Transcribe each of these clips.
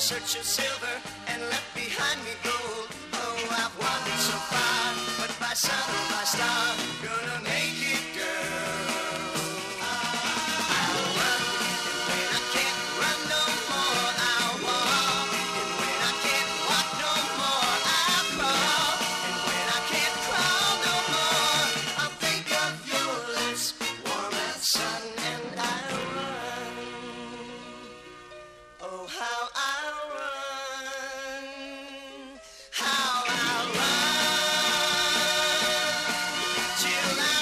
search of silver and left behind me gold. Oh, I've wandered so far, but by sun or by star, gonna make it, girl. I'll run, and when I can't run no more, I'll walk. And when I can't walk no more, I'll crawl. And when I can't crawl no more, I'll think of your lips, warm as sun, and I'll run. Oh, how I'll run, how I'll run, till I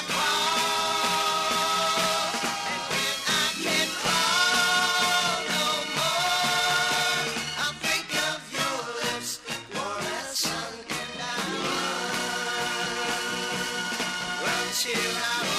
fall. And when I can't crawl no more, I'll think of your lips, warm as sun, and I'll run till I